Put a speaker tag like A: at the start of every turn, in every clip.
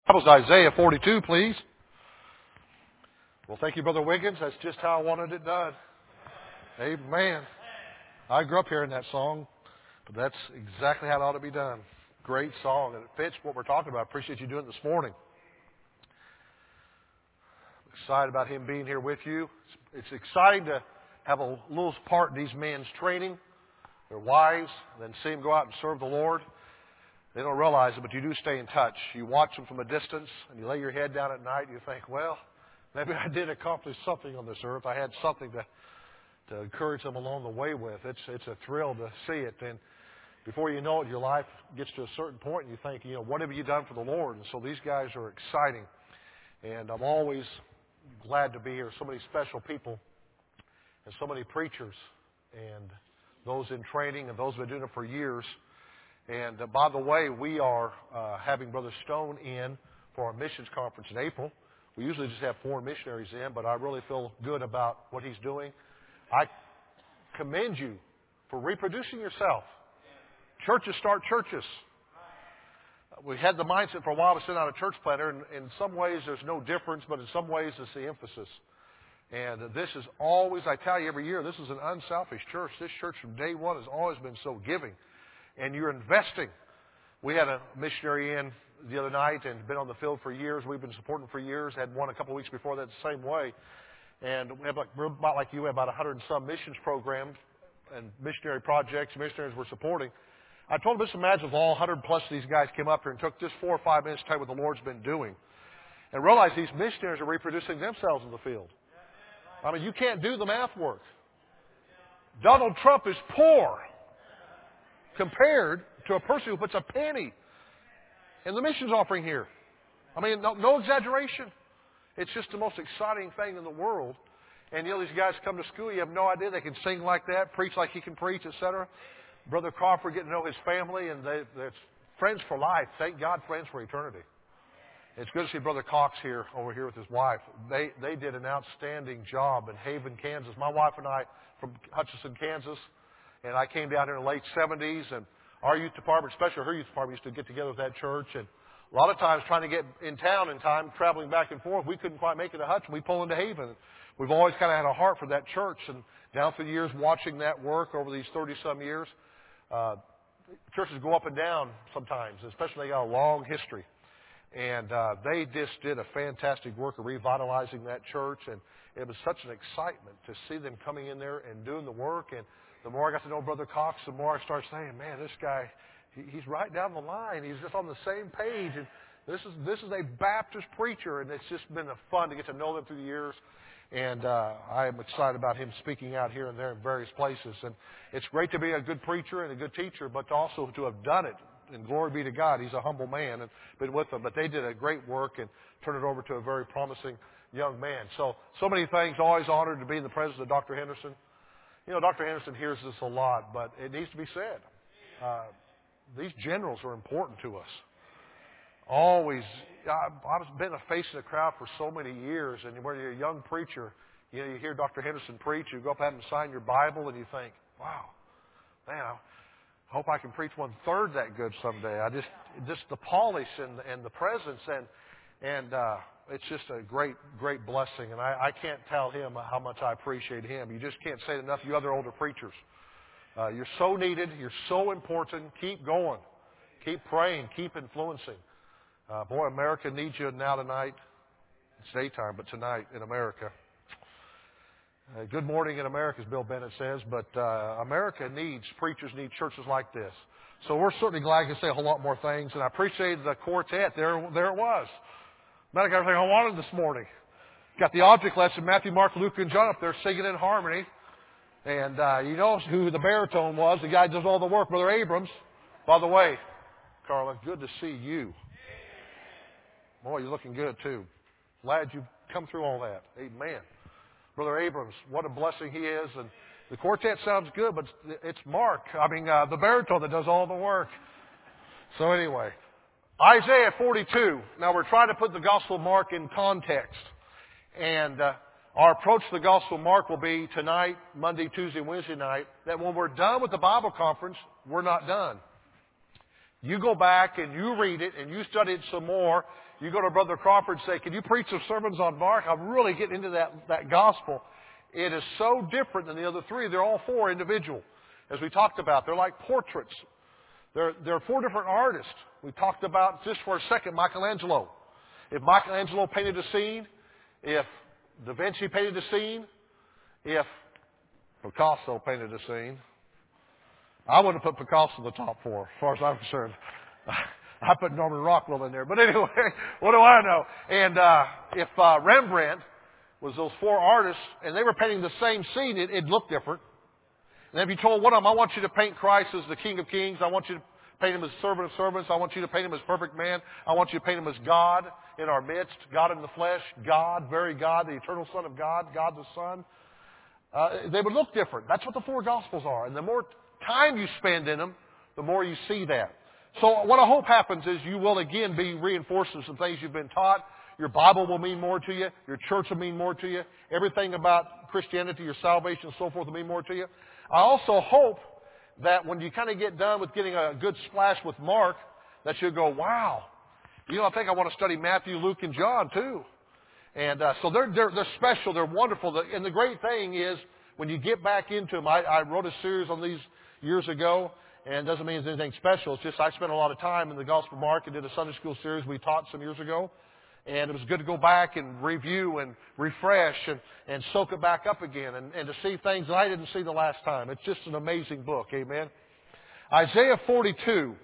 A: Bibles, Isaiah 42, please. Well, thank you, Brother Wiggins. That's just how I wanted it done. Amen. I grew up hearing that song, but that's exactly how it ought to be done. Great song, and it fits what we're talking about. I appreciate you doing it this morning. Excited about him being here with you. It's exciting to have a little part in these men's training, their wives, and then see them go out and serve the Lord. They don't realize it, but you do stay in touch. You watch them from a distance, and you lay your head down at night, and you think, well, maybe I did accomplish something on this earth. I had something to encourage them along the way with. It's a thrill to see it. And before you know it, your life gets to a certain point, and you think, what have you done for the Lord? And so these guys are exciting. And I'm always glad to be here. So many special people and so many preachers and those in training and those who have been doing it for years. And by the way, we are having Brother Stone in for our missions conference in April. We usually just have foreign missionaries in, but I really feel good about what he's doing. I commend you for reproducing yourself. Churches start churches. We had the mindset for a while to send out a church planter, and in some ways there's no difference, but in some ways it's the emphasis. And this is always, I tell you every year, this is an unselfish church. This church from day one has always been so giving. And you're investing. We had a missionary in the other night and been on the field for years. We've been supporting for years. Had one a couple of weeks before that the same way. And we have about like you, we have about 100 and some missions programs and missionary projects, missionaries we're supporting. I told them, just imagine if all 100 plus of these guys came up here and took just 4 or 5 minutes to tell you what the Lord's been doing. And realize these missionaries are reproducing themselves in the field. I mean, you can't do the math work. Donald Trump is poor compared to a person who puts a penny in the missions offering here. I mean, no exaggeration. It's just the most exciting thing in the world. And these guys come to school, you have no idea. They can sing like that, preach like he can preach, etc. Brother Crawford, getting to know his family, and they're friends for life. Thank God, friends for eternity. It's good to see Brother Cox here, over here with his wife. They did an outstanding job in Haven, Kansas. My wife and I from Hutchinson, Kansas. And I came down here in the late 70s, and our youth department, especially her youth department, used to get together with that church. And a lot of times trying to get in town in time, traveling back and forth, we couldn't quite make it to Hutchinson. We pull into Haven. We've always kind of had a heart for that church. And down through the years, watching that work over these 30-some years, churches go up and down sometimes, especially when they got a long history. And they just did a fantastic work of revitalizing that church. And it was such an excitement to see them coming in there and doing the work. And the more I got to know Brother Cox, the more I started saying, man, this guy, he's right down the line. He's just on the same page. And this is a Baptist preacher, and it's just been fun to get to know them through the years. And I am excited about him speaking out here and there in various places. And it's great to be a good preacher and a good teacher, but also to have done it. And glory be to God, he's a humble man and been with them. But they did a great work and turned it over to a very promising young man. So many things. Always honored to be in the presence of Dr. Henderson. Dr. Henderson hears this a lot, but it needs to be said. These generals are important to us. Always. I've been a face in the crowd for so many years, and when you're a young preacher, you hear Dr. Henderson preach, you go up and have him sign your Bible, and you think, wow, man, I hope I can preach 1/3 that good someday. Just the polish and the presence, and it's just a great, great blessing. And I can't tell him how much I appreciate him. You just can't say it enough, you other older preachers. You're so needed. You're so important. Keep going. Keep praying. Keep influencing. Boy, America needs you now tonight. It's daytime, but tonight in America. Good morning in America, as Bill Bennett says, but America needs preachers, need churches like this. So we're certainly glad to say a whole lot more things, and I appreciate the quartet. There it was. Not got everything I wanted this morning. Got the object lesson, Matthew, Mark, Luke, and John up there singing in harmony. And you know who the baritone was, the guy who does all the work, Brother Abrams. By the way, Carla, good to see you. Boy, you're looking good, too. Glad you've come through all that. Amen. Brother Abrams, what a blessing he is. And the quartet sounds good, but it's Mark, the baritone that does all the work. So anyway, Isaiah 42. Now we're trying to put the Gospel of Mark in context. And our approach to the Gospel of Mark will be tonight, Monday, Tuesday, Wednesday night, that when we're done with the Bible conference, we're not done. You go back and you read it and you study it some more. You go to Brother Crawford and say, can you preach some sermons on Mark? I'm really getting into that gospel. It is so different than the other three. They're all four individual, as we talked about. They're like portraits. They're four different artists. We talked about, just for a second, Michelangelo. If Michelangelo painted a scene, if Da Vinci painted a scene, if Picasso painted a scene, I wouldn't put Picasso in the top four, as far as I'm concerned. I put Norman Rockwell in there. But anyway, what do I know? And if Rembrandt was those four artists, and they were painting the same scene, it'd look different. And if you told one of them, I want you to paint Christ as the King of Kings, I want you to paint him as servant of servants, I want you to paint him as perfect man, I want you to paint him as God in our midst, God in the flesh, God, very God, the eternal Son of God, God the Son, they would look different. That's what the four Gospels are. And the more time you spend in them, the more you see that. So what I hope happens is you will again be reinforced in some things you've been taught. Your Bible will mean more to you. Your church will mean more to you. Everything about Christianity, your salvation and so forth will mean more to you. I also hope that when you kind of get done with getting a good splash with Mark, that you'll go, wow, I think I want to study Matthew, Luke, and John too. And so they're special. They're wonderful. And the great thing is when you get back into them, I wrote a series on these years ago, and it doesn't mean it's anything special. It's just I spent a lot of time in the Gospel of Mark and did a Sunday school series we taught some years ago. And it was good to go back and review and refresh and soak it back up again and to see things that I didn't see the last time. It's just an amazing book. Amen. Isaiah 42.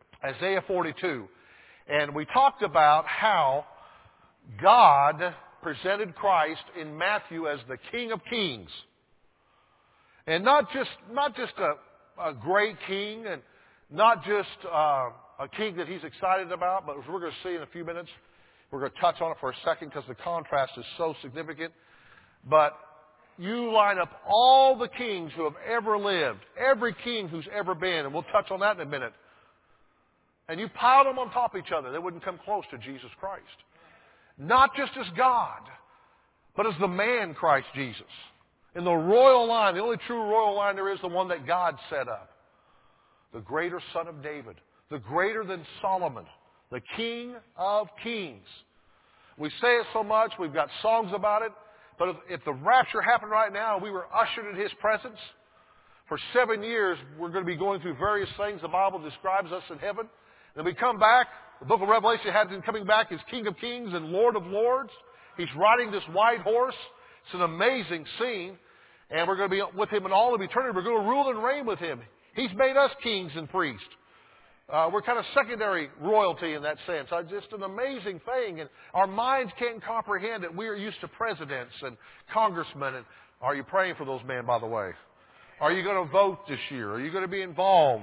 A: And we talked about how God presented Christ in Matthew as the King of Kings. And not just a great king and not just a king that he's excited about, but as we're going to see in a few minutes, we're going to touch on it for a second because the contrast is so significant. But you line up all the kings who have ever lived, every king who's ever been, and we'll touch on that in a minute, and you pile them on top of each other, they wouldn't come close to Jesus Christ. Not just as God, but as the man Christ Jesus. In the royal line, the only true royal line there is, the one that God set up. The greater son of David, the greater than Solomon, the King of Kings. We say it so much, we've got songs about it, but if the rapture happened right now, we were ushered in His presence. For 7 years, we're going to be going through various things the Bible describes us in heaven. Then we come back, the book of Revelation has Him coming back as King of Kings and Lord of Lords. He's riding this white horse. It's an amazing scene. And we're going to be with Him in all of eternity. We're going to rule and reign with Him. He's made us kings and priests. We're kind of secondary royalty in that sense. It's just an amazing thing. And our minds can't comprehend it. We are used to presidents and congressmen. And are you praying for those men, by the way? Are you going to vote this year? Are you going to be involved?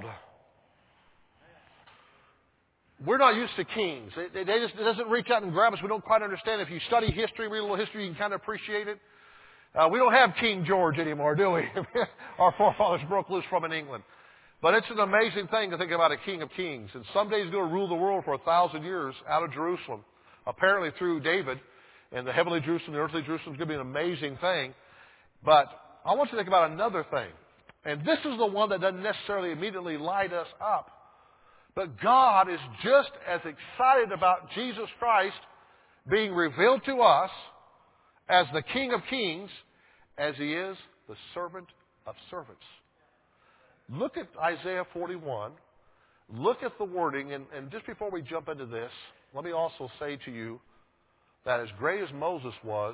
A: We're not used to kings. It doesn't reach out and grab us. We don't quite understand. If you study history, read a little history, you can kind of appreciate it. We don't have King George anymore, do we? Our forefathers broke loose from in England. But it's an amazing thing to think about a King of Kings. And someday He's going to rule the world for 1,000 years out of Jerusalem. Apparently through David. And the heavenly Jerusalem, the earthly Jerusalem is going to be an amazing thing. But I want you to think about another thing. And this is the one that doesn't necessarily immediately light us up. But God is just as excited about Jesus Christ being revealed to us as the King of Kings as He is the servant of servants. Look at Isaiah 41. Look at the wording. And just before we jump into this, let me also say to you that as great as Moses was,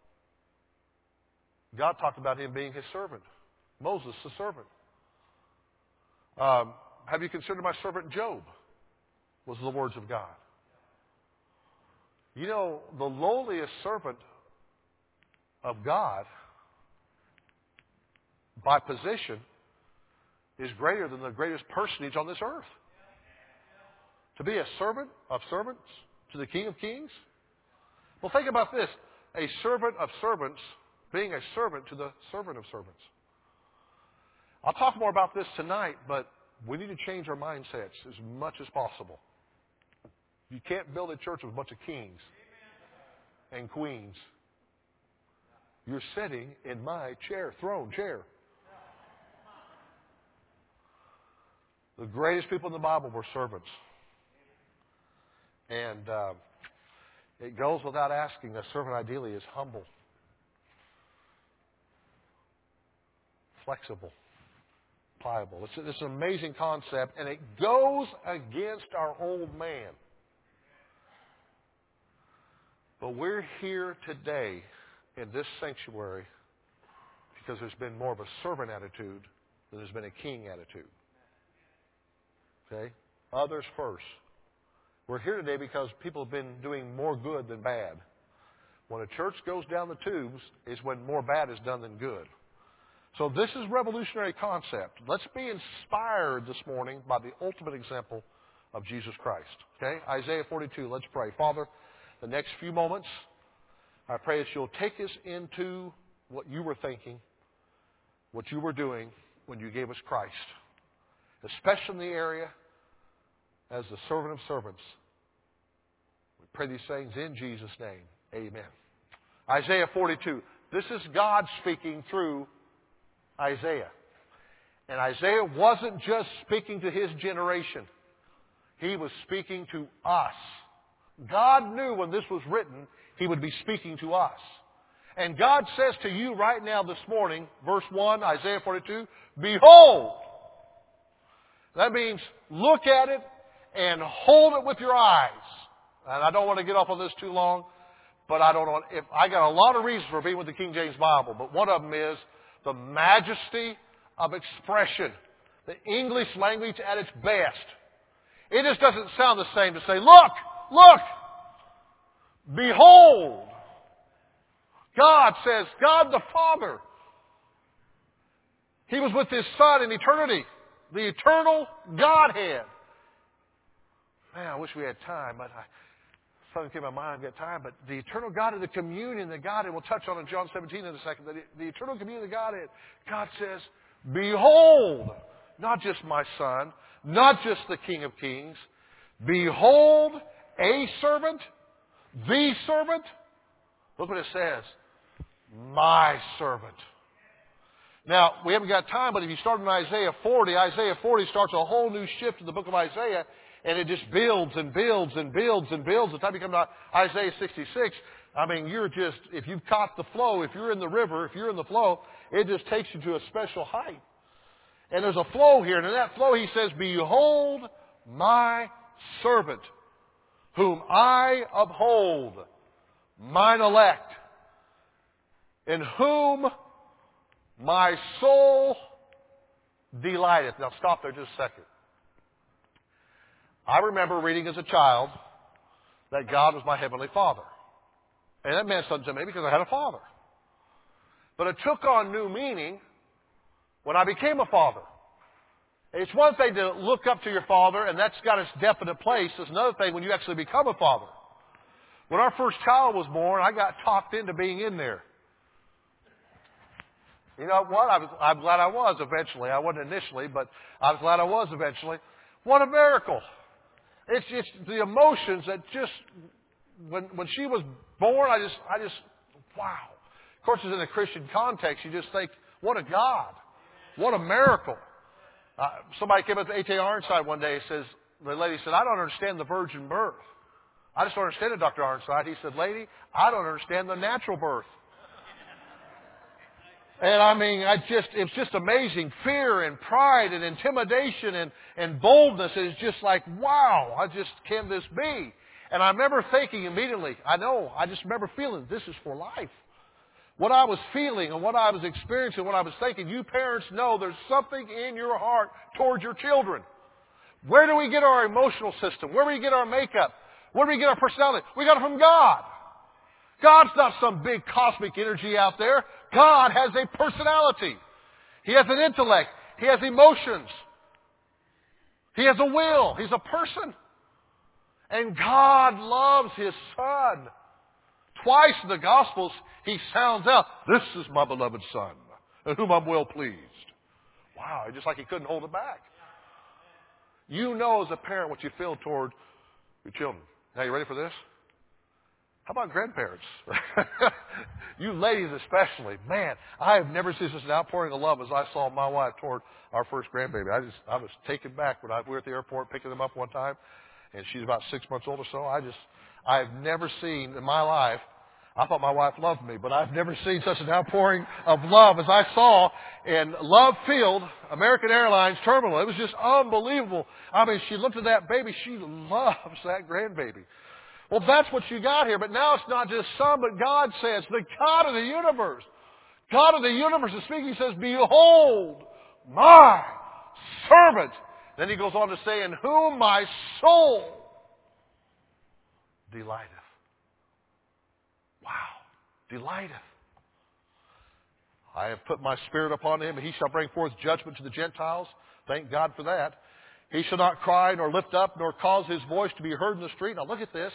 A: God talked about him being His servant. Moses, the servant. Have you considered my servant Job? Was the words of God. You know, the lowliest servant of God, by position, is greater than the greatest personage on this earth. To be a servant of servants to the King of Kings? Well, think about this. A servant of servants being a servant to the servant of servants. I'll talk more about this tonight, but we need to change our mindsets as much as possible. You can't build a church with a bunch of kings and queens. You're sitting in my chair, throne chair. The greatest people in the Bible were servants. And It goes without asking. A servant ideally is humble, flexible, pliable. It's an amazing concept, and it goes against our old man. But we're here today in this sanctuary because there's been more of a servant attitude than there's been a king attitude. Okay? Others first. We're here today because people have been doing more good than bad. When a church goes down the tubes is when more bad is done than good. So this is a revolutionary concept. Let's be inspired this morning by the ultimate example of Jesus Christ. Okay? Isaiah 42, let's pray. Father, the next few moments, I pray that you'll take us into what you were thinking, what you were doing when you gave us Christ, especially in the area as the servant of servants. We pray these things in Jesus' name. Amen. Isaiah 42. This is God speaking through Isaiah. And Isaiah wasn't just speaking to his generation. He was speaking to us. God knew when this was written, He would be speaking to us. And God says to you right now this morning, verse 1, Isaiah 42, Behold! That means look at it and hold it with your eyes. And I don't want to get off on this too long, but I got a lot of reasons for being with the King James Bible, but one of them is the majesty of expression. The English language at its best. It just doesn't sound the same to say, look! Look! Behold! God says, God the Father. He was with His Son in eternity. The eternal Godhead. Man, I wish we had time, but something came to my mind, I've got time. But the eternal Godhead, the communion that Godhead, we'll touch on in John 17 in a second, the eternal communion of the Godhead, God says, Behold! Not just my Son, not just the King of Kings. Behold a servant, the servant. Look what it says. My servant. Now, we haven't got time, but if you start in Isaiah 40 starts a whole new shift in the book of Isaiah, and it just builds and builds and builds and builds. By the time you come to Isaiah 66, I mean, if you've caught the flow, if you're in the river, if you're in the flow, it just takes you to a special height. And there's a flow here, and in that flow he says, Behold my servant, whom I uphold, mine elect, in whom my soul delighteth. Now stop there just a second. I remember reading as a child that God was my Heavenly Father. And that meant something to me because I had a father. But it took on new meaning when I became a father. It's one thing to look up to your father, and that's got its definite place. It's another thing when you actually become a father. When our first child was born, I got talked into being in there. You know what? I'm glad I was eventually. I wasn't initially, but I was glad I was eventually. What a miracle. It's the emotions that just, when she was born, I just, wow. Of course, it's in a Christian context. You just think, what a God. What a miracle. Somebody came up to A.T. Ironside one day. The lady said, I don't understand the virgin birth. I just don't understand it, Dr. Ironside. He said, lady, I don't understand the natural birth. And I mean, it's just amazing. Fear and pride and intimidation and boldness is just like, wow, can this be? And I remember thinking immediately, I just remember feeling this is for life. What I was feeling and what I was experiencing, what I was thinking, you parents know there's something in your heart towards your children. Where do we get our emotional system? Where do we get our makeup? Where do we get our personality? We got it from God. God's not some big cosmic energy out there. God has a personality. He has an intellect. He has emotions. He has a will. He's a person. And God loves His Son. Twice in the Gospels, He sounds out, this is my beloved Son, in whom I'm well pleased. Wow, it's just like He couldn't hold it back. You know as a parent what you feel toward your children. Now, you ready for this? How about grandparents? You ladies especially. Man, I have never seen such an outpouring of love as I saw my wife toward our first grandbaby. I was taken back when we were at the airport picking them up one time, and she's about 6 months old or so. I've never seen in my life. I thought my wife loved me, but I've never seen such an outpouring of love as I saw in Love Field, American Airlines terminal. It was just unbelievable. I mean, she looked at that baby. She loves that grandbaby. Well, that's what you got here. But now it's not just some, but God says, the God of the universe. God of the universe is speaking. He says, behold, my servant. Then he goes on to say, in whom my soul delighteth. Wow. Delighteth. I have put my spirit upon him, and he shall bring forth judgment to the Gentiles. Thank God for that. He shall not cry, nor lift up, nor cause his voice to be heard in the street. Now look at this.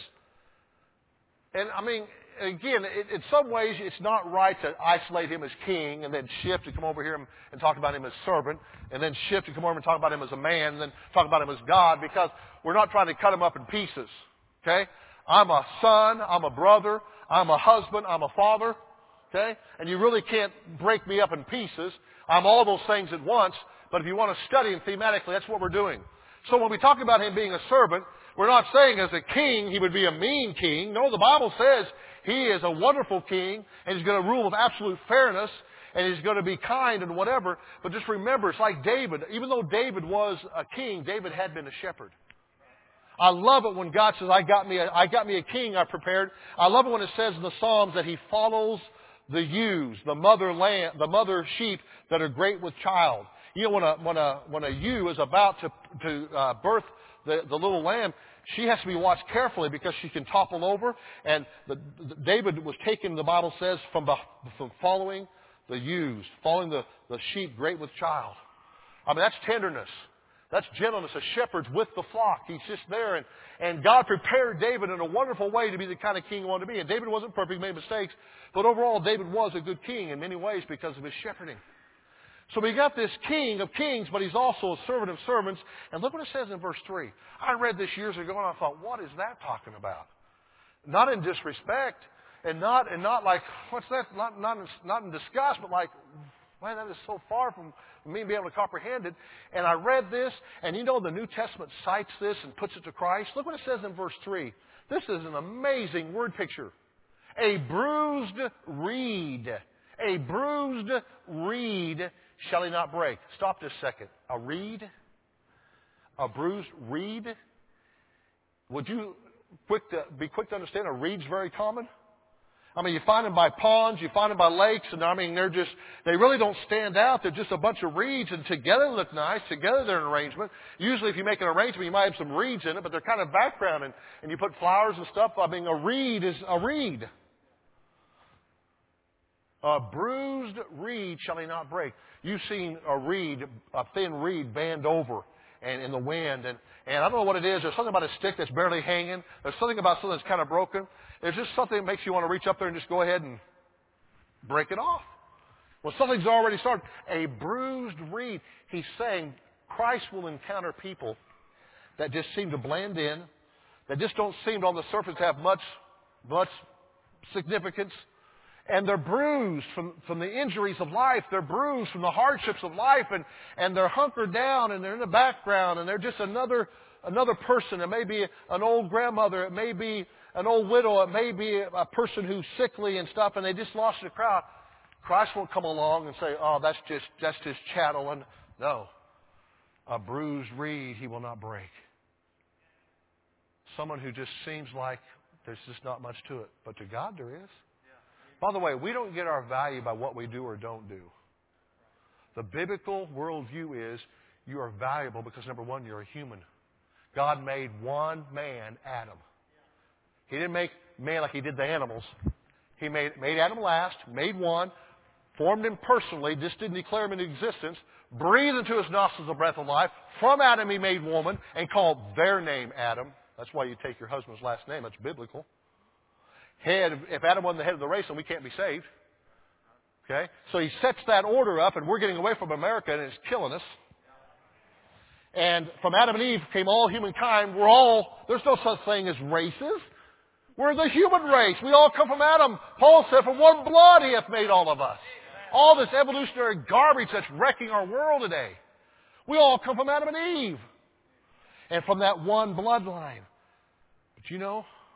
A: And I mean, again, in some ways, it's not right to isolate him as king and then shift to come over here and talk about him as servant, and then shift to come over and talk about him as a man, and then talk about him as God, because we're not trying to cut him up in pieces. Okay? I'm a son, I'm a brother, I'm a husband, I'm a father. Okay? And you really can't break me up in pieces. I'm all those things at once, but if you want to study him thematically, that's what we're doing. So when we talk about him being a servant, we're not saying as a king he would be a mean king. No, the Bible says he is a wonderful king, and he's going to rule with absolute fairness, and he's going to be kind and whatever. But just remember, it's like David. Even though David was a king, David had been a shepherd. I love it when God says, I got me a king I prepared. I love it when it says in the Psalms that he follows the ewes, the mother sheep that are great with child. You know, when a ewe is about to birth the little lamb, she has to be watched carefully because she can topple over. And David was taken, the Bible says, from following the ewes, following the sheep great with child. I mean, that's tenderness. That's gentleness. A shepherd's with the flock. He's just there. And God prepared David in a wonderful way to be the kind of king he wanted to be. And David wasn't perfect, made mistakes. But overall, David was a good king in many ways because of his shepherding. So we got this king of kings, but he's also a servant of servants. And look what it says in verse 3. I read this years ago, and I thought, what is that talking about? Not in disrespect, and not like, what's that? Not in disgust, but like, man, that is so far from me being able to comprehend it. And I read this, and you know the New Testament cites this and puts it to Christ. Look what it says in verse 3. This is an amazing word picture. A bruised reed. A bruised reed shall he not break. Stop just a second. A reed? A bruised reed? Would you be quick to understand a reed's very common? I mean, you find them by ponds, you find them by lakes, and I mean, they really don't stand out. They're just a bunch of reeds, and together they look nice. Together they're an arrangement. Usually if you make an arrangement, you might have some reeds in it, but they're kind of background, and you put flowers and stuff. I mean, a reed is a reed. A bruised reed shall he not break. You've seen a thin reed bend over and in the wind. And I don't know what it is. There's something about a stick that's barely hanging. There's something about something that's kind of broken. There's just something that makes you want to reach up there and just go ahead and break it off. Well, something's already started. A bruised reed. He's saying Christ will encounter people that just seem to blend in, that just don't seem on the surface to have much significance. And they're bruised from the injuries of life. They're bruised from the hardships of life. And they're hunkered down and they're in the background. And they're just another person. It may be an old grandmother. It may be an old widow. It may be a person who's sickly and stuff. And they just lost the crowd. Christ won't come along and say, oh, that's just chattel. And no. A bruised reed he will not break. Someone who just seems like there's just not much to it. But to God there is. By the way, we don't get our value by what we do or don't do. The biblical worldview is you are valuable because, number one, you're a human. God made one man, Adam. He didn't make man like he did the animals. He made Adam last, made one, formed him personally, just didn't declare him into existence, breathed into his nostrils the breath of life. From Adam he made woman and called their name Adam. That's why you take your husband's last name. That's biblical. Head, if Adam wasn't the head of the race, then we can't be saved. Okay? So he sets that order up, and we're getting away from America, and it's killing us. And from Adam and Eve came all humankind. There's no such thing as races. We're the human race. We all come from Adam. Paul said, from one blood he hath made all of us. All this evolutionary garbage that's wrecking our world today. We all come from Adam and Eve. And from that one bloodline. But you know,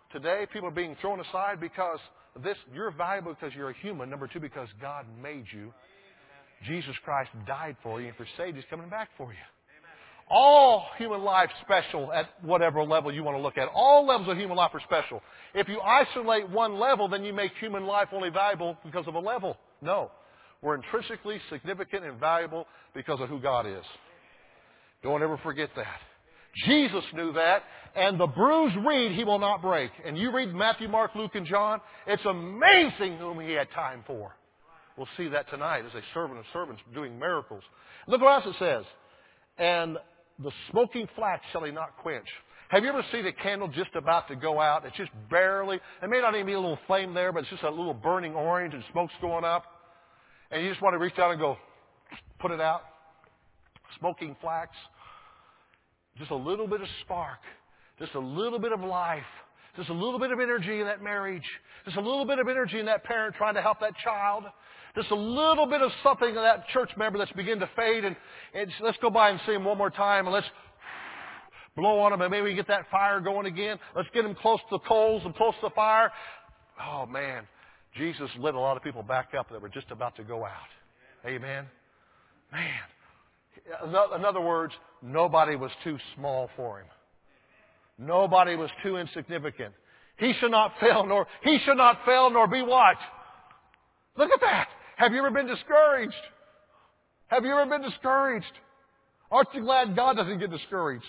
A: today, people are being thrown aside because of this. You're valuable because you're a human. Number two, because God made you. Jesus Christ died for you, and for saved, He's coming back for you. All human life special at whatever level you want to look at. All levels of human life are special. If you isolate one level, then you make human life only valuable because of a level. No. We're intrinsically significant and valuable because of who God is. Don't ever forget that. Jesus knew that, and the bruised reed He will not break. And you read Matthew, Mark, Luke, and John, it's amazing whom He had time for. We'll see that tonight as a servant of servants doing miracles. Look what else it says. And the smoking flax shall He not quench. Have you ever seen a candle just about to go out? It's just barely, there may not even be a little flame there, but it's just a little burning orange and smoke's going up. And you just want to reach down and go, put it out. Smoking flax. Just a little bit of spark. Just a little bit of life. Just a little bit of energy in that marriage. Just a little bit of energy in that parent trying to help that child. Just a little bit of something in that church member that's beginning to fade. And let's go by and see him one more time. And let's blow on him. And maybe we get that fire going again. Let's get him close to the coals and close to the fire. Oh, man. Jesus lit a lot of people back up that were just about to go out. Amen. Man. In other words, nobody was too small for Him. Nobody was too insignificant. He should not fail nor be what? Look at that. Have you ever been discouraged? Have you ever been discouraged? Aren't you glad God doesn't get discouraged?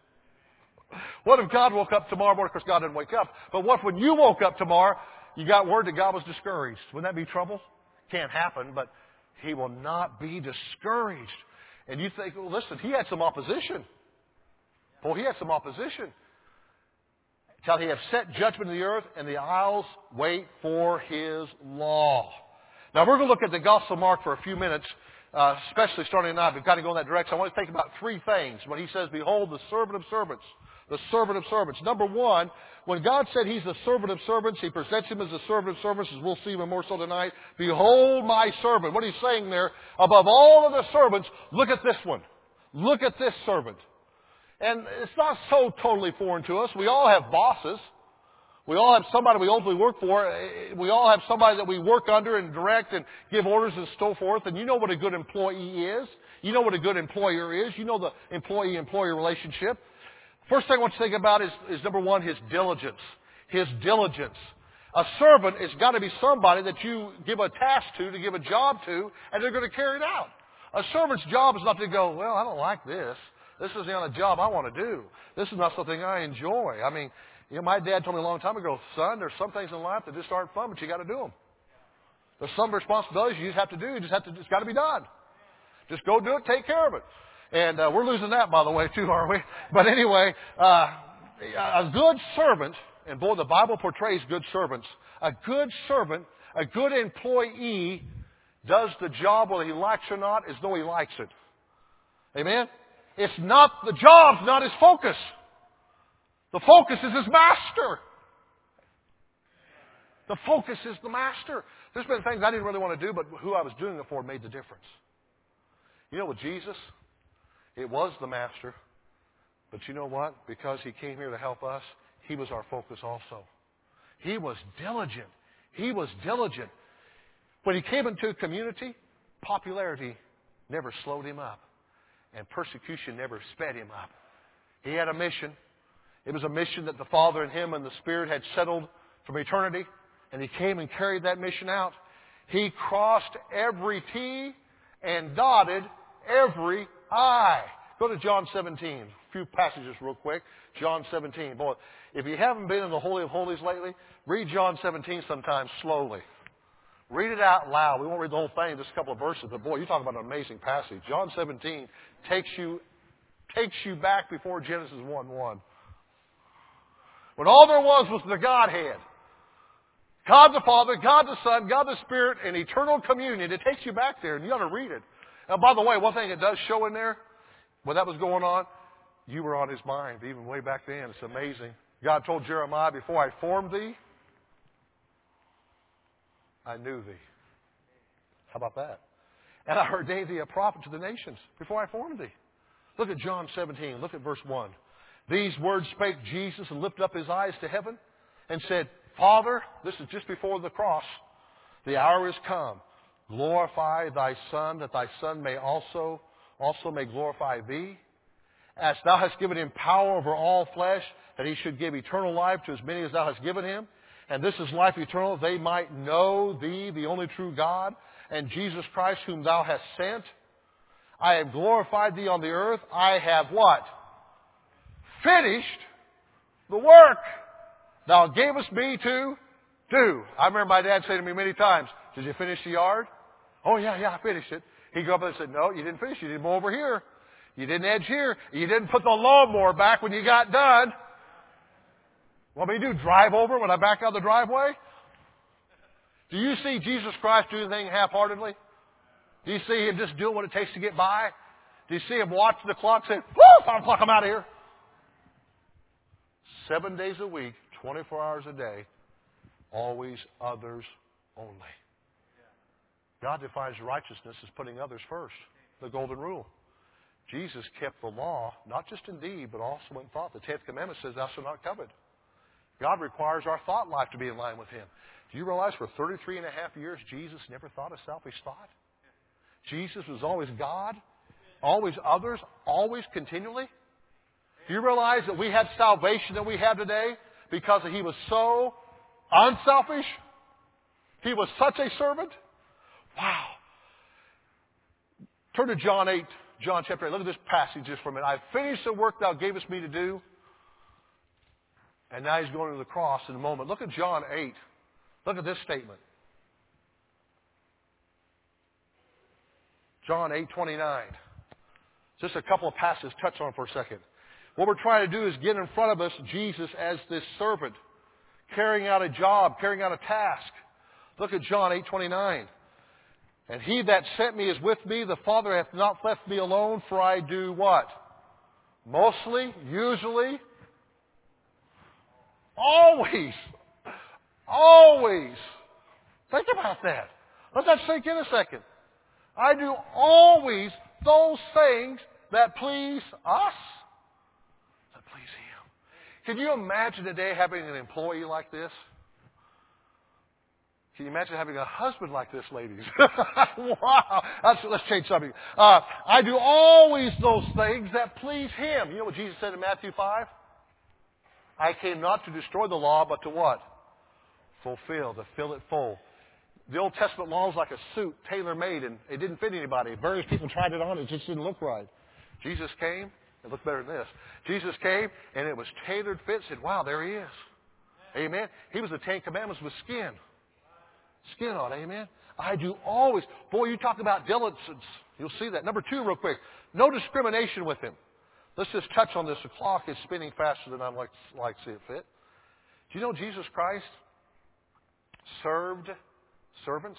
A: What if God woke up tomorrow morning? Of course, God didn't wake up. But what if when you woke up tomorrow, you got word that God was discouraged? Wouldn't that be trouble? Can't happen, but He will not be discouraged. And you think, well, listen, He had some opposition. Boy, He had some opposition. Till He have set judgment in the earth, and the isles wait for His law. Now, we're going to look at the Gospel of Mark for a few minutes, especially starting tonight. We've got to go in that direction. I want to think about three things when He says, behold, the servant of servants. The servant of servants. Number one, when God said He's the servant of servants, He presents Him as the servant of servants, as we'll see even more so tonight. Behold my servant. What He's saying there, above all of the servants, look at this one. Look at this servant. And it's not so totally foreign to us. We all have bosses. We all have somebody we ultimately work for. We all have somebody that we work under and direct and give orders and so forth. And you know what a good employee is. You know what a good employer is. You know the employee-employee relationship. First thing I want to think about is number one, his diligence. His diligence. A servant has got to be somebody that you give a task to give a job to, and they're going to carry it out. A servant's job is not to go, well, I don't like this. This isn't a job I want to do. This is not something I enjoy. I mean, you know, my dad told me a long time ago, son, there's some things in life that just aren't fun, but you got to do them. There's some responsibilities you just have to do. It's got to be done. Just go do it, take care of it. And we're losing that, by the way, too, aren't we? But anyway, a good servant, and boy, the Bible portrays good servants. A good servant, a good employee, does the job whether he likes or not as though he likes it. Amen? It's not, the job's not his focus. The focus is his master. The focus is the master. There's been things I didn't really want to do, but who I was doing it for made the difference. You know, with Jesus, it was the master. But you know what? Because He came here to help us, He was our focus also. He was diligent. He was diligent. When He came into a community, popularity never slowed Him up. And persecution never sped Him up. He had a mission. It was a mission that the Father and Him and the Spirit had settled from eternity. And He came and carried that mission out. He crossed every T and dotted every I. Go to John 17. A few passages real quick. John 17. Boy, if you haven't been in the Holy of Holies lately, read John 17 sometime slowly. Read it out loud. We won't read the whole thing, just a couple of verses. But boy, you talk about an amazing passage. John 17 takes you back before Genesis 1:1. When all there was the Godhead. God the Father, God the Son, God the Spirit, in eternal communion. It takes you back there, and you ought to read it. Now, by the way, one thing it does show in there, when that was going on, you were on His mind, even way back then. It's amazing. God told Jeremiah, before I formed thee, I knew thee. How about that? And I ordained thee a prophet to the nations before I formed thee. Look at John 17. Look at verse 1. These words spake Jesus and lifted up His eyes to heaven and said, Father, this is just before the cross, the hour is come. Glorify thy Son, that thy Son may also may glorify thee. As thou hast given him power over all flesh, that he should give eternal life to as many as thou hast given him. And this is life eternal, they might know thee, the only true God, and Jesus Christ, whom thou hast sent. I have glorified thee on the earth. I have what? Finished the work thou gavest me to do. I remember my dad saying to me many times, did you finish the yard? Oh, yeah, I finished it. He'd go up and say, no, you didn't finish. You didn't mow over here. You didn't edge here. You didn't put the lawnmower back when you got done. Want me to do? Drive over when I back out the driveway? Do you see Jesus Christ do anything half-heartedly? Do you see him just doing what it takes to get by? Do you see him watch the clock saying, woo, 5 o'clock, I'm out of here? 7 days a week, 24 hours a day, always others only. God defines righteousness as putting others first, the golden rule. Jesus kept the law, not just in deed, but also in thought. The 10th commandment says, thou shalt not covet. God requires our thought life to be in line with him. Do you realize for 33 and a half years, Jesus never thought a selfish thought? Jesus was always God, always others, always continually. Do you realize that we have salvation that we have today because he was so unselfish? He was such a servant. Wow. Turn to John 8, John chapter 8. Look at this passage just for a minute. I've finished the work thou gavest me to do. And now he's going to the cross in a moment. Look at John 8. Look at this statement. John 8:29. Just a couple of passages, touch on for a second. What we're trying to do is get in front of us Jesus as this servant, carrying out a job, carrying out a task. Look at John 8:29. And he that sent me is with me. The Father hath not left me alone, for I do what? Mostly, usually, always. Always. Think about that. Let that sink in a second. I do always those things that please us, that please him. Can you imagine today having an employee like this? Can you imagine having a husband like this, ladies? Wow. Let's change something. I do always those things that please him. You know what Jesus said in Matthew 5? I came not to destroy the law, but to what? Fulfill, to fill it full. The Old Testament law was like a suit, tailor-made, and it didn't fit anybody. Various people tried it on, it just didn't look right. Jesus came, it looked better than this. Jesus came, and it was tailored fit, said, wow, there he is. Amen. He was the 10 Commandments with skin. Skin on, amen. I do always. Boy, you talk about diligence. You'll see that. Number 2, real quick. No discrimination with him. Let's just touch on this. The clock is spinning faster than I'd like to see it fit. Do you know Jesus Christ served servants?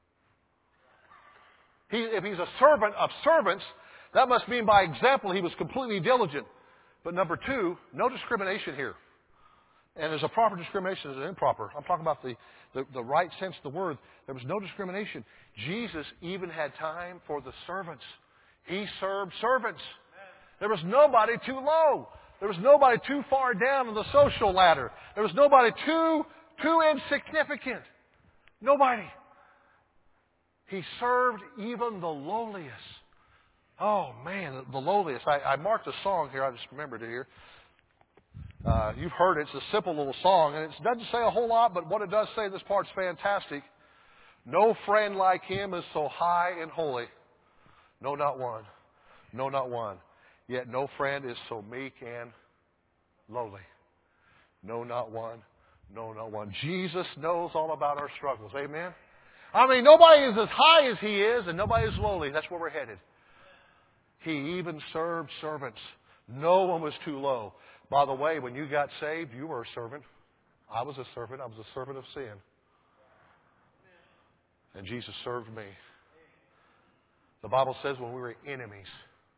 A: If he's a servant of servants, that must mean by example he was completely diligent. But number 2, no discrimination here. And there's a proper discrimination, there's an improper. I'm talking about the right sense of the word. There was no discrimination. Jesus even had time for the servants. He served servants. There was nobody too low. There was nobody too far down on the social ladder. There was nobody too insignificant. Nobody. He served even the lowliest. Oh, man, the lowliest. I marked a song here. I just remembered it here. You've heard it. It's a simple little song, and it doesn't say a whole lot, but what it does say, this part's fantastic. No friend like him is so high and holy. No, not one. No, not one. Yet no friend is so meek and lowly. No, not one. No, not one. Jesus knows all about our struggles. Amen? I mean, nobody is as high as he is, and nobody is lowly. That's where we're headed. He even served servants. No one was too low. By the way, when you got saved, you were a servant. I was a servant. I was a servant of sin. And Jesus served me. The Bible says when we were enemies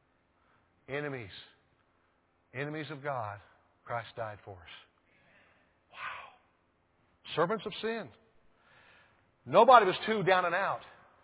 A: of God, Christ died for us. Wow. Servants of sin. Nobody was too down and out.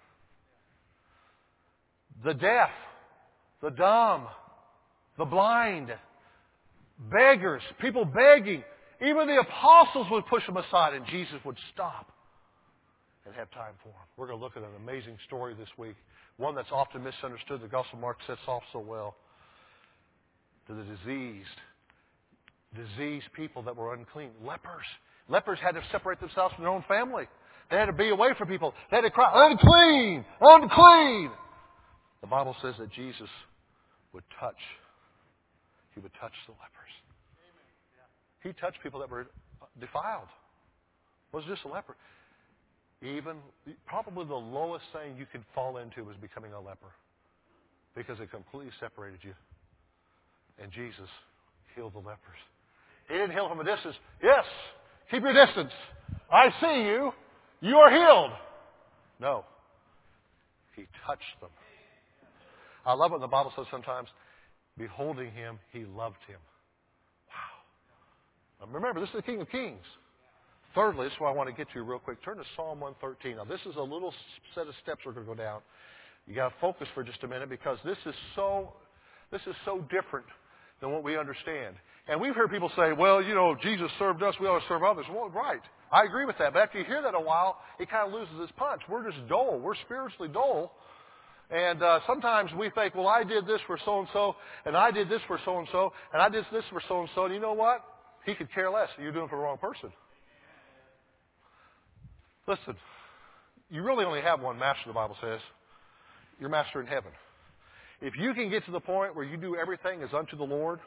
A: The deaf, the dumb, the blind, beggars, people begging. Even the apostles would push him aside, and Jesus would stop and have time for him. We're going to look at an amazing story this week, one that's often misunderstood. The Gospel of Mark sets off so well. To the diseased people that were unclean. Lepers. Lepers had to separate themselves from their own family. They had to be away from people. They had to cry, unclean, unclean. The Bible says that Jesus would touch. He would touch the lepers. He touched people that were defiled. It wasn't just a leper. Even probably the lowest thing you could fall into was becoming a leper, because it completely separated you. And Jesus healed the lepers. He didn't heal from a distance. Yes, keep your distance. I see you. You are healed. No. He touched them. I love what the Bible says sometimes. Beholding him, he loved him. Wow. Now remember, this is the King of Kings. Thirdly, this is what I want to get to real quick. Turn to Psalm 113. Now, this is a little set of steps we're going to go down. You got to focus for just a minute, because this is so different than what we understand. And we've heard people say, well, you know, Jesus served us, we ought to serve others. Well, right. I agree with that. But after you hear that a while, it kind of loses its punch. We're just dull. We're spiritually dull. And sometimes we think, well, I did this for so-and-so, and I did this for so-and-so, and I did this for so-and-so. And you know what? He could care less. You're doing it for the wrong person. Listen, you really only have one master, the Bible says. Your master in heaven. If you can get to the point where you do everything as unto the Lord,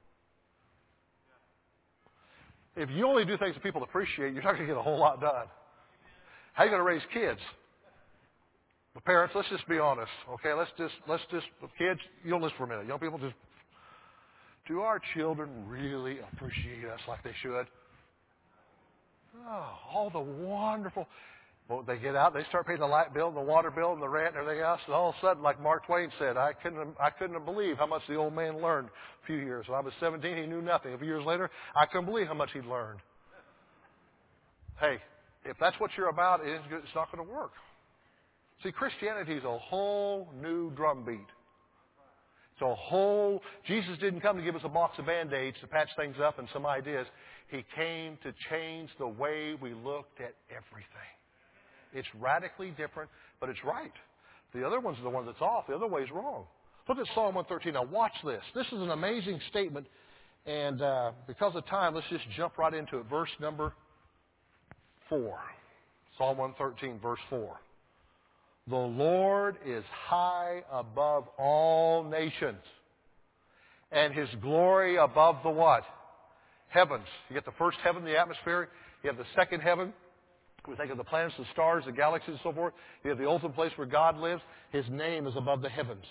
A: if you only do things that people appreciate, you're not going to get a whole lot done. How are you going to raise kids? The parents, let's just be honest, okay? Let's just, kids, you don't listen for a minute. Young people, just, do our children really appreciate us like they should? Oh, all the wonderful. Well, they get out, they start paying the light bill and the water bill and the rent and everything else, and all of a sudden, like Mark Twain said, I couldn't believe how much the old man learned a few years. When I was 17, he knew nothing. A few years later, I couldn't believe how much he'd learned. Hey, if that's what you're about, it's not going to work. See, Christianity is a whole new drumbeat. It's a whole... Jesus didn't come to give us a box of Band-Aids to patch things up and some ideas. He came to change the way we looked at everything. It's radically different, but it's right. The other one's the one that's off. The other way's wrong. Look at Psalm 113. Now watch this. This is an amazing statement, and because of time, let's just jump right into it. Verse number 4. Psalm 113, verse 4. The Lord is high above all nations, and His glory above the what? Heavens. You get the first heaven, the atmosphere. You have the second heaven. We think of the planets, the stars, the galaxies, and so forth. You have the ultimate place where God lives. His name is above the heavens.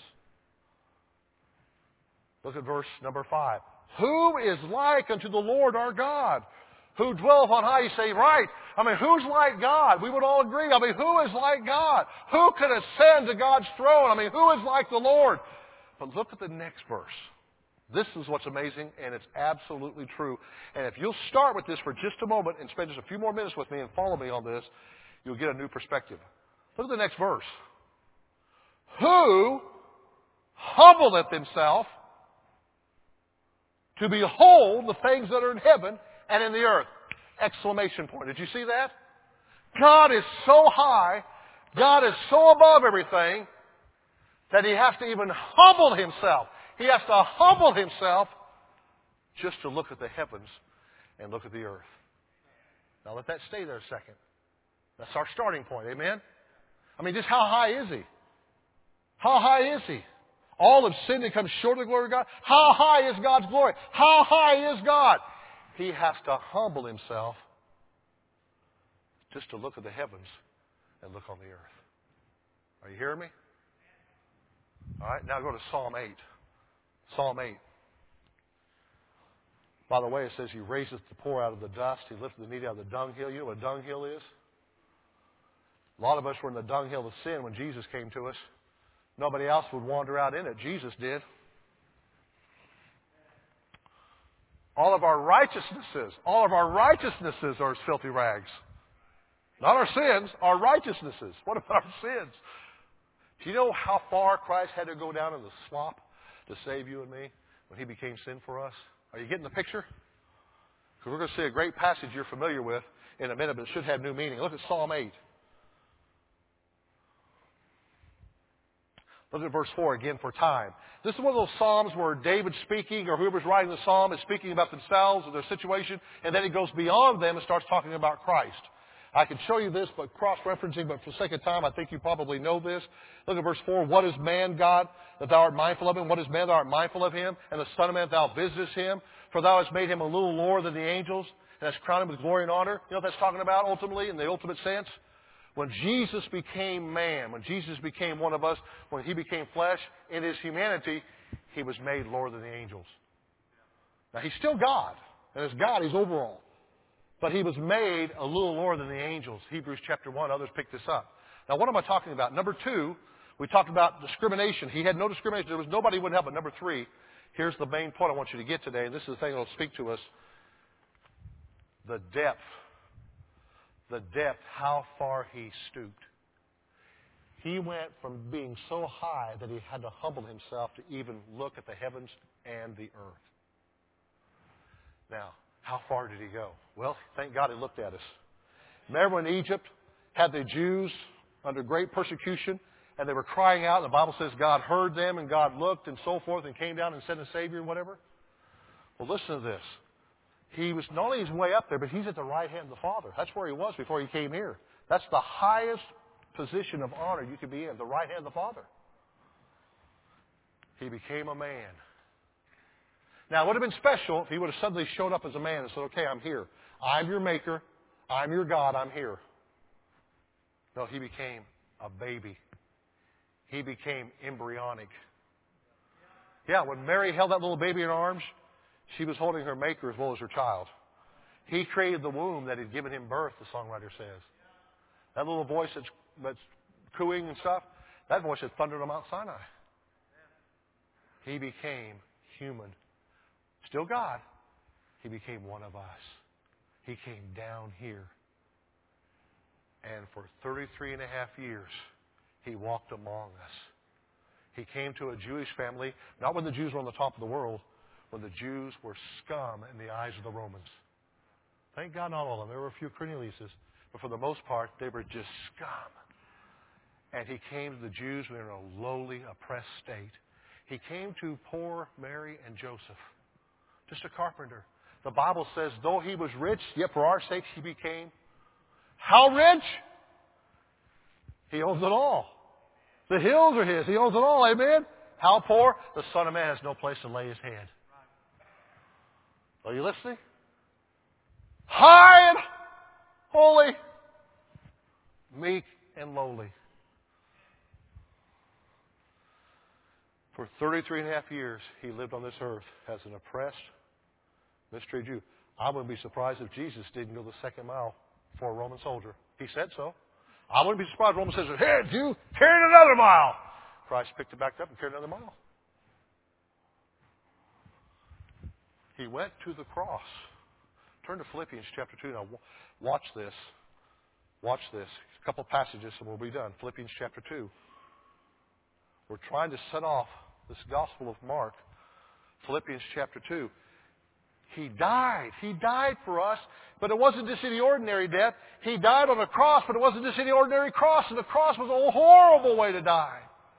A: Look at verse number 5. Who is like unto the Lord our God, who dwelleth on high? You say, right. I mean, who's like God? We would all agree. I mean, who is like God? Who can ascend to God's throne? I mean, who is like the Lord? But look at the next verse. This is what's amazing, and it's absolutely true. And if you'll start with this for just a moment and spend just a few more minutes with me and follow me on this, you'll get a new perspective. Look at the next verse. Who humbleth himself to behold the things that are in heaven and in the earth. Exclamation point. Did you see that? God is so high, God is so above everything, that He has to even humble Himself. He has to humble Himself just to look at the heavens and look at the earth. Now let that stay there a second. That's our starting point. Amen? I mean, just how high is He? How high is He? All have sinned and come short of the glory of God. How high is God's glory? How high is God? He has to humble Himself just to look at the heavens and look on the earth. Are you hearing me? All right, now go to Psalm 8. Psalm 8. By the way, it says He raiseth the poor out of the dust. He lifted the needy out of the dunghill. You know what a dunghill is? A lot of us were in the dunghill of sin when Jesus came to us. Nobody else would wander out in it. Jesus did. All of our righteousnesses are as filthy rags. Not our sins, our righteousnesses. What about our sins? Do you know how far Christ had to go down in the slop to save you and me when He became sin for us? Are you getting the picture? Because we're going to see a great passage you're familiar with in a minute, but it should have new meaning. Look at Psalm 8. Look at verse 4 again for time. This is one of those Psalms where David's speaking, or whoever's writing the Psalm is speaking about themselves or their situation, and then it goes beyond them and starts talking about Christ. I can show you this, but cross-referencing, but for the sake of time, I think you probably know this. Look at verse 4. What is man, God, that thou art mindful of him? What is man, thou art mindful of him? And the Son of Man, thou visitest him? For thou hast made him a little lower than the angels, and hast crowned him with glory and honor. You know what that's talking about ultimately, in the ultimate sense? When Jesus became man, when Jesus became one of us, when he became flesh in his humanity, he was made lower than the angels. Now, he's still God. And as God, he's over all. But he was made a little lower than the angels. Hebrews chapter 1, others pick this up. Now, what am I talking about? Number 2, we talked about discrimination. He had no discrimination. There was nobody who wouldn't help. But number 3, here's the main point I want you to get today. And this is the thing that will speak to us. The depth. The depth, how far he stooped. He went from being so high that he had to humble himself to even look at the heavens and the earth. Now, how far did he go? Well, thank God he looked at us. Remember when Egypt had the Jews under great persecution and they were crying out, and the Bible says God heard them and God looked and so forth and came down and sent a Savior and whatever? Well, listen to this. He was not only his way up there, but he's at the right hand of the Father. That's where he was before he came here. That's the highest position of honor you could be in, the right hand of the Father. He became a man. Now, it would have been special if he would have suddenly showed up as a man and said, okay, I'm here. I'm your maker. I'm your God. I'm here. No, he became a baby. He became embryonic. Yeah, when Mary held that little baby in her arms, she was holding her maker as well as her child. He created the womb that had given him birth, the songwriter says. That little voice that's cooing and stuff, that voice had thundered on Mount Sinai. He became human. Still God. He became one of us. He came down here. And for 33 and a half years, he walked among us. He came to a Jewish family, not when the Jews were on the top of the world, when the Jews were scum in the eyes of the Romans. Thank God not all of them. There were a few Corneliuses. But for the most part, they were just scum. And he came to the Jews who were in a lowly, oppressed state. He came to poor Mary and Joseph, just a carpenter. The Bible says, though he was rich, yet for our sakes he became how rich? He owns it all. The hills are his. He owns it all. Amen? How poor? The Son of Man has no place to lay his head. Are you listening? High and holy, meek and lowly. For 33 and a half years, he lived on this earth as an oppressed, mistreated Jew. I wouldn't be surprised if Jesus didn't go the second mile for a Roman soldier. He said so. I wouldn't be surprised if Roman says, "Here, Jew, carry it another mile." Christ picked it back up and carried another mile. He went to the cross. Turn to Philippians chapter 2. Now, watch this. Watch this. A couple passages and we'll be done. Philippians chapter 2. We're trying to set off this Gospel of Mark. Philippians chapter 2. He died. He died for us, but it wasn't just any ordinary death. He died on a cross, but it wasn't just any ordinary cross. And the cross was a horrible way to die.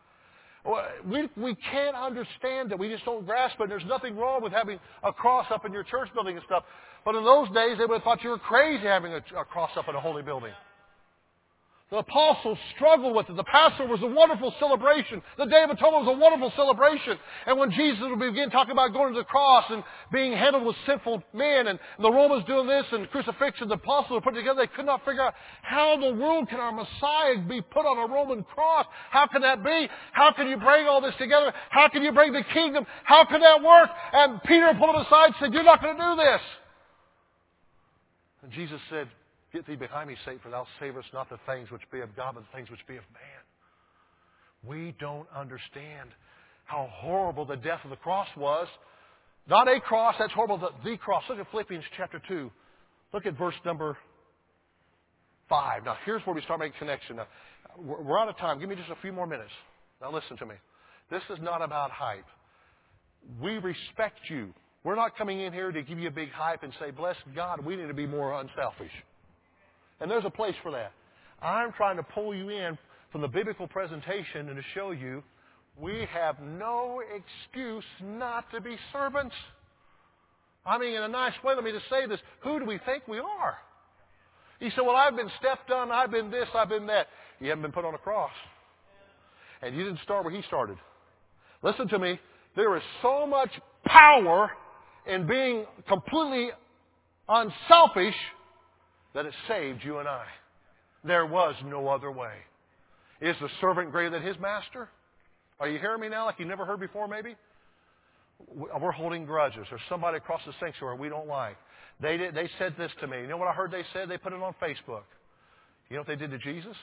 A: We can't understand it. We just don't grasp it. There's nothing wrong with having a cross up in your church building and stuff. But in those days, they would have thought you were crazy having a cross up in a holy building. The apostles struggled with it. The Passover was a wonderful celebration. The Day of Atonement was a wonderful celebration. And when Jesus would begin talking about going to the cross and being handled with sinful men and the Romans doing this and crucifixion, the apostles were put together. They could not figure out how in the world can our Messiah be put on a Roman cross? How can that be? How can you bring all this together? How can you bring the kingdom? How can that work? And Peter pulled him aside and said, "You're not going to do this." And Jesus said, "Get thee behind me, Satan, for thou savest not the things which be of God, but the things which be of man." We don't understand how horrible the death of the cross was. Not a cross, that's horrible, the cross. Look at Philippians chapter 2. Look at verse number 5. Now, here's where we start making connection. Now, we're out of time. Give me just a few more minutes. Now, listen to me. This is not about hype. We respect you. We're not coming in here to give you a big hype and say, bless God, we need to be more unselfish. And there's a place for that. I'm trying to pull you in from the biblical presentation and to show you we have no excuse not to be servants. I mean, in a nice way, let me just say this. Who do we think we are? You say, well, I've been stepped on, I've been this, I've been that. You haven't been put on a cross. And you didn't start where he started. Listen to me. There is so much power in being completely unselfish that it saved you and I. There was no other way. Is the servant greater than his master? Are you hearing me now like you never heard before maybe? We're holding grudges. There's somebody across the sanctuary we don't like. They said this to me. You know what I heard they said? They put it on Facebook. You know what they did to Jesus?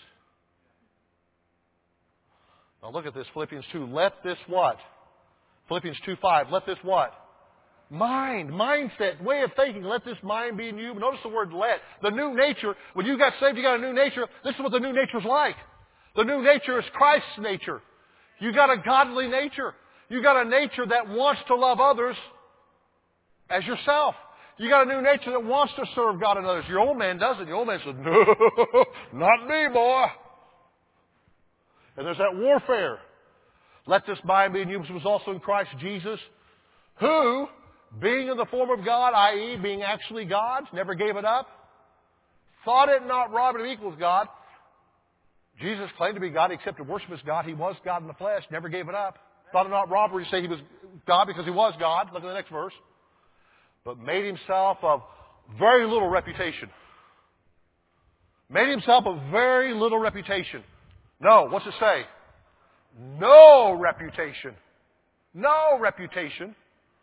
A: Now look at this, Philippians 2. Let this what? Philippians 2:5. Let this what? Mind, mindset, way of thinking. Let this mind be in you. Notice the word let. The new nature, when you got saved, you got a new nature. This is what the new nature is like. The new nature is Christ's nature. You got a godly nature. You got a nature that wants to love others as yourself. You got a new nature that wants to serve God and others. Your old man doesn't. Your old man says, no, not me, boy. And there's that warfare. Let this mind be in you, which was also in Christ Jesus, who, being in the form of God, i.e., being actually God, never gave it up, thought it not robbery to be equal with God. Jesus claimed to be God. He accepted worship as God. He was God in the flesh, never gave it up. Thought it not robbery to say he was God because he was God. Look at the next verse. But made himself of very little reputation. Made himself of very little reputation. No, what's it say? No reputation. No reputation.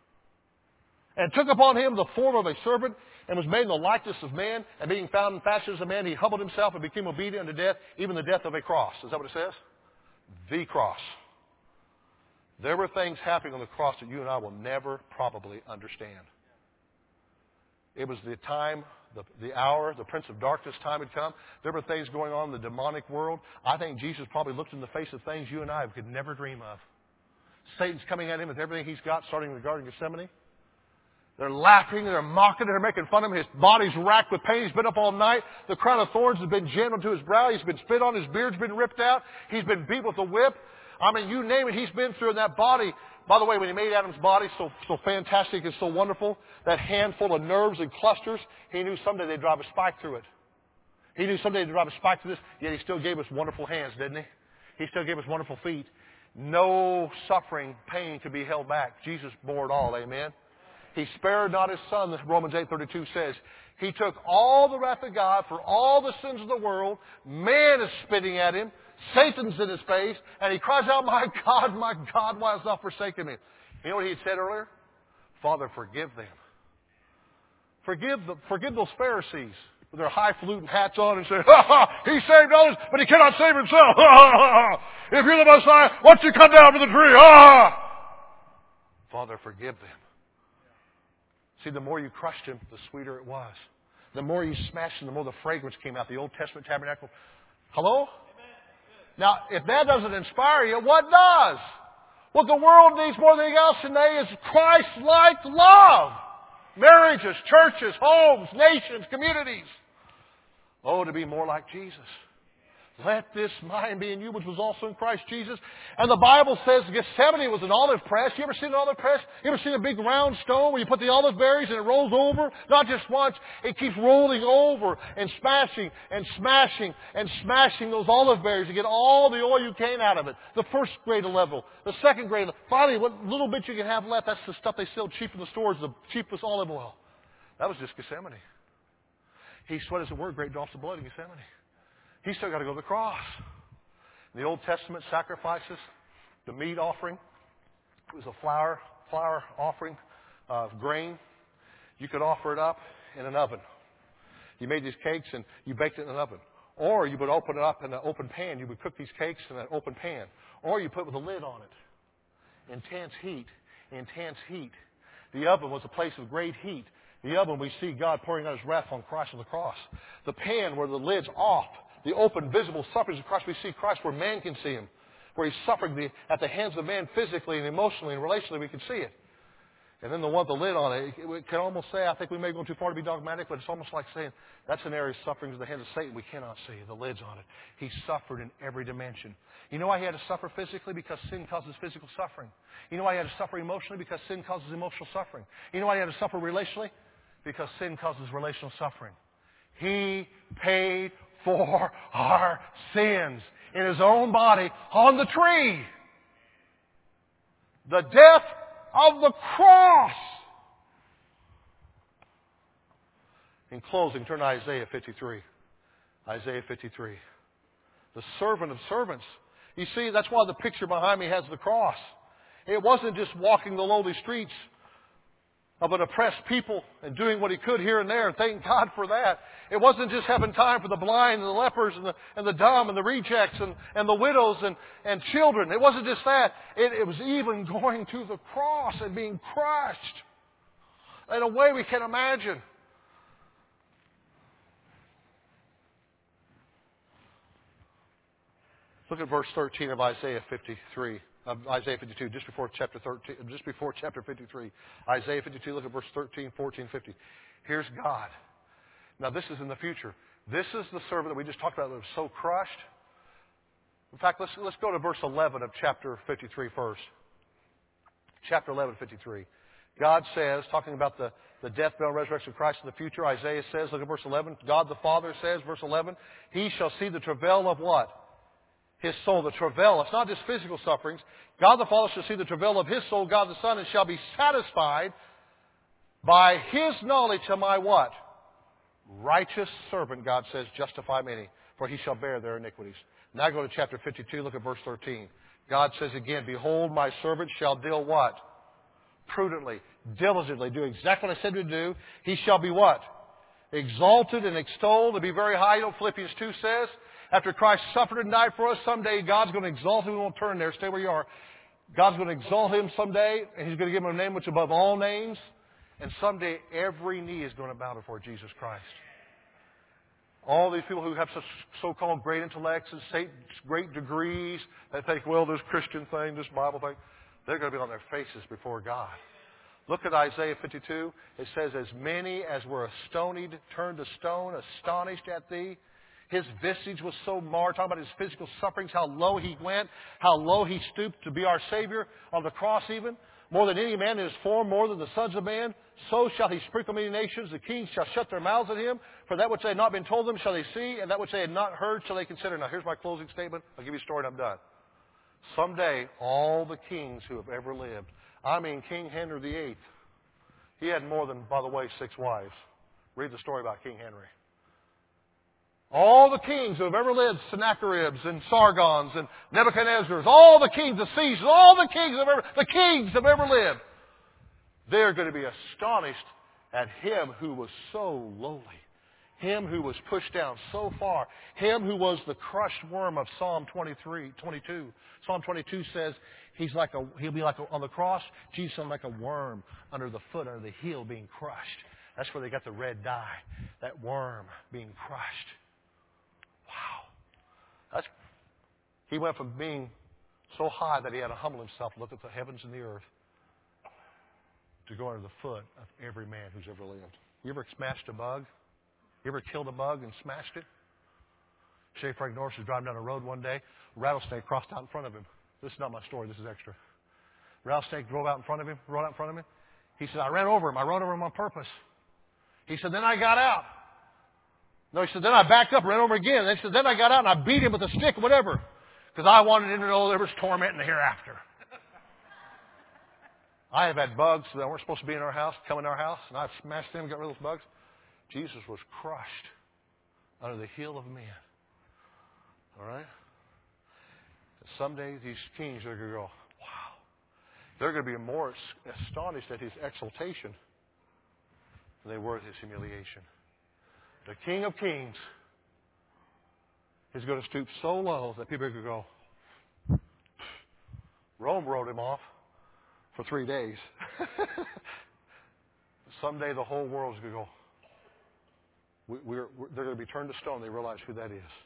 A: And took upon him the form of a servant, and was made in the likeness of man, and being found in fashion as a man, he humbled himself and became obedient unto death, even the death of a cross. Is that what it says? The cross. There were things happening on the cross that you and I will never probably understand. It was the time, the hour, the Prince of Darkness time had come. There were things going on in the demonic world. I think Jesus probably looked in the face of things you and I could never dream of. Satan's coming at him with everything he's got, starting in the Garden of Gethsemane. They're laughing, they're mocking, they're making fun of him. His body's racked with pain. He's been up all night. The crown of thorns has been jammed onto his brow. He's been spit on. His beard's been ripped out. He's been beat with a whip. I mean, you name it, he's been through in that body. By the way, when he made Adam's body so fantastic and so wonderful, that handful of nerves and clusters, he knew someday they'd drive a spike through it. He knew someday they'd drive a spike through this, yet he still gave us wonderful hands, didn't he? He still gave us wonderful feet. No suffering, pain could be held back. Jesus bore it all, amen? He spared not his son, Romans 8:32 says. He took all the wrath of God for all the sins of the world. Man is spitting at him. Satan's in his face. And he cries out, my God, why hast thou forsaken me? You know what he had said earlier? Father, forgive them. Forgive those Pharisees with their highfalutin hats on and say, ha ha, he saved others, but he cannot save himself. Ha ha ha. If you're the Messiah, why don't you come down from the tree? Ha ha. Father, forgive them. See, the more you crushed him, the sweeter it was. The more you smashed him, the more the fragrance came out. The Old Testament tabernacle. Hello? Now, if that doesn't inspire you, what does? What the world needs more than anything else today is Christ-like love. Marriages, churches, homes, nations, communities. Oh, to be more like Jesus. Let this mind be in you, which was also in Christ Jesus. And the Bible says Gethsemane was an olive press. You ever seen an olive press? You ever seen a big round stone where you put the olive berries and it rolls over? Not just once. It keeps rolling over and smashing and smashing and smashing those olive berries to get all the oil you can out of it. The first grade of level. The second grade. Finally, what little bit you can have left, that's the stuff they sell cheap in the stores, the cheapest olive oil. That was just Gethsemane. He sweat as it were great drops of blood in Gethsemane. He's still got to go to the cross. In the Old Testament sacrifices, the meat offering, it was a flour offering of grain. You could offer it up in an oven. You made these cakes and you baked it in an oven. Or you would open it up in an open pan. You would cook these cakes in an open pan. Or you put it with a lid on it. Intense heat. Intense heat. The oven was a place of great heat. The oven, we see God pouring out his wrath on Christ on the cross. The pan where the lid's off. The open, visible sufferings of Christ, we see Christ where man can see him. Where he's suffering at the hands of man physically and emotionally and relationally, we can see it. And then the one with the lid on it, it can almost say, I think we may go too far to be dogmatic, but it's almost like saying that's an area of suffering in the hands of Satan we cannot see. The lid's on it. He suffered in every dimension. You know why he had to suffer physically? Because sin causes physical suffering. You know why he had to suffer emotionally? Because sin causes emotional suffering. You know why he had to suffer relationally? Because sin causes relational suffering. He paid for our sins in His own body on the tree. The death of the cross. In closing, turn to Isaiah 53. Isaiah 53. The servant of servants. You see, that's why the picture behind me has the cross. It wasn't just walking the lowly streets of an oppressed people and doing what He could here and there, and thank God for that. It wasn't just having time for the blind and the lepers and the dumb and the rejects and the widows and children. It wasn't just that. It was even going to the cross and being crushed in a way we can imagine. Look at verse 13 of Isaiah 53. Of Isaiah 52, just before chapter 53. Isaiah 52, look at verse 13, 14, 50. Here's God. Now this is in the future. This is the servant that we just talked about that was so crushed. In fact, let's go to verse 11 of chapter 53 first. Chapter 11, 53. God says, talking about the death, burial, and resurrection of Christ in the future, Isaiah says, look at verse 11. God the Father says, verse 11, He shall see the travail of what? His soul, the travail. It's not just physical sufferings. God the Father shall see the travail of His soul, God the Son, and shall be satisfied by His knowledge of my what? Righteous servant, God says, justify many, for He shall bear their iniquities. Now go to chapter 52, look at verse 13. God says again, behold, my servant shall deal what? Prudently, diligently, do exactly what I said to do. He shall be what? Exalted and extolled, to be very high. You know what Philippians 2 says? After Christ suffered and died for us, someday God's going to exalt Him. We won't turn there. Stay where you are. God's going to exalt Him someday, and He's going to give Him a name which is above all names. And someday every knee is going to bow before Jesus Christ. All these people who have such so-called great intellects and say great degrees, they think, well, this Christian thing, this Bible thing, they're going to be on their faces before God. Look at Isaiah 52. It says, as many as were astonied turned to stone, astonished at Thee. His visage was so marred, talking about His physical sufferings, how low He went, how low He stooped to be our Savior on the cross even. More than any man in His form, more than the sons of man, so shall He sprinkle many nations. The kings shall shut their mouths at Him. For that which they had not been told them shall they see, and that which they had not heard shall they consider. Now here's my closing statement. I'll give you a story and I'm done. Someday, all the kings who have ever lived, I mean King Henry VIII, he had more than, by the way, 6 wives. Read the story about King Henry. All the kings who have ever lived, Sennacheribs and Sargons and Nebuchadnezzars, all the kings, the Caesars, all the kings have ever lived, they're going to be astonished at Him who was so lowly, Him who was pushed down so far, Him who was the crushed worm of Psalm 22. Psalm 22 says He'll be like on the cross, Jesus will be like a worm under the foot, under the heel being crushed. That's where they got the red dye, that worm being crushed. Wow. He went from being so high that He had to humble Himself, look at the heavens and the earth, to go under the foot of every man who's ever lived. You ever smashed a bug? You ever killed a bug and smashed it? Shay Frank Norris was driving down the road one day. A rattlesnake crossed out in front of him. This is not my story. This is extra. Rattlesnake drove out in front of him, rode out in front of him. He said, I ran over him. I rode over him on purpose. He said, then I got out. No, he said, then I backed up, ran over again. And he said, then I got out and I beat him with a stick or whatever. Because I wanted him to know there was torment in the hereafter. I have had bugs that weren't supposed to be in our house, come in our house, and I've smashed them and got rid of those bugs. Jesus was crushed under the heel of men. All right? And someday these kings are going to go, wow. They're going to be more astonished at His exaltation than they were at His humiliation. The King of Kings is going to stoop so low that people are going to go, Rome wrote Him off for 3 days. Someday the whole world is going to go, they're going to be turned to stone. They realize who that is.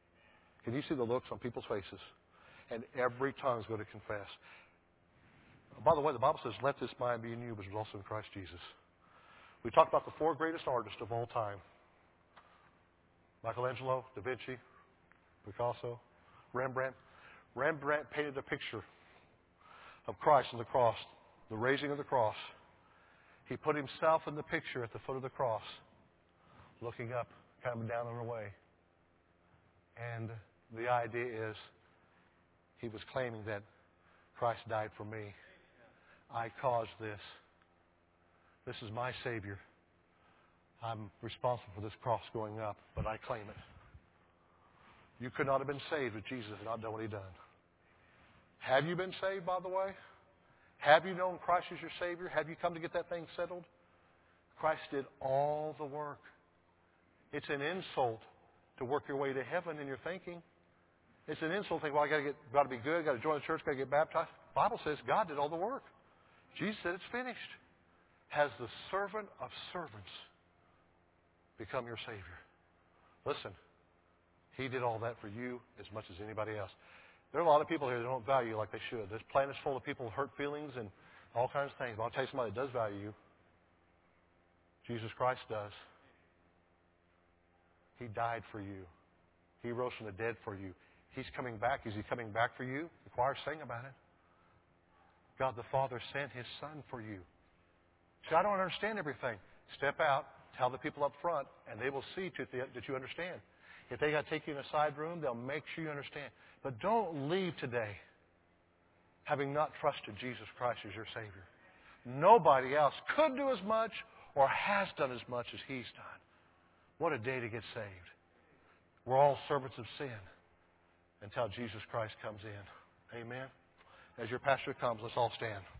A: Can you see the looks on people's faces? And every tongue is going to confess. By the way, the Bible says, let this mind be in you, which was also in Christ Jesus. We talked about the 4 greatest artists of all time. Michelangelo, Da Vinci, Picasso, Rembrandt. Rembrandt painted a picture of Christ on the cross, the raising of the cross. He put himself in the picture at the foot of the cross, looking up, kind of down and away. And the idea is he was claiming that Christ died for me. I caused this. This is my Savior. I'm responsible for this cross going up, but I claim it. You could not have been saved if Jesus had not done what he done. Have you been saved, by the way? Have you known Christ as your Savior? Have you come to get that thing settled? Christ did all the work. It's an insult to work your way to heaven in your thinking. It's an insult to think, well, I got to be good, got to join the church, got to get baptized. The Bible says God did all the work. Jesus said it's finished. Has the servant of servants become your Savior? Listen, he did all that for you as much as anybody else. There are a lot of people here that don't value you like they should. This planet is full of people with hurt feelings and all kinds of things. But I'll tell you somebody that does value you. Jesus Christ does. He died for you. He rose from the dead for you. He's coming back. Is he coming back for you? The choir sang about it. God the Father sent his Son for you. See, I don't understand everything. Step out, tell the people up front, and they will see that you understand. If they got to take you in a side room, they'll make sure you understand. But don't leave today having not trusted Jesus Christ as your Savior. Nobody else could do as much or has done as much as he's done. What a day to get saved. We're all servants of sin until Jesus Christ comes in. Amen. As your pastor comes, let's all stand.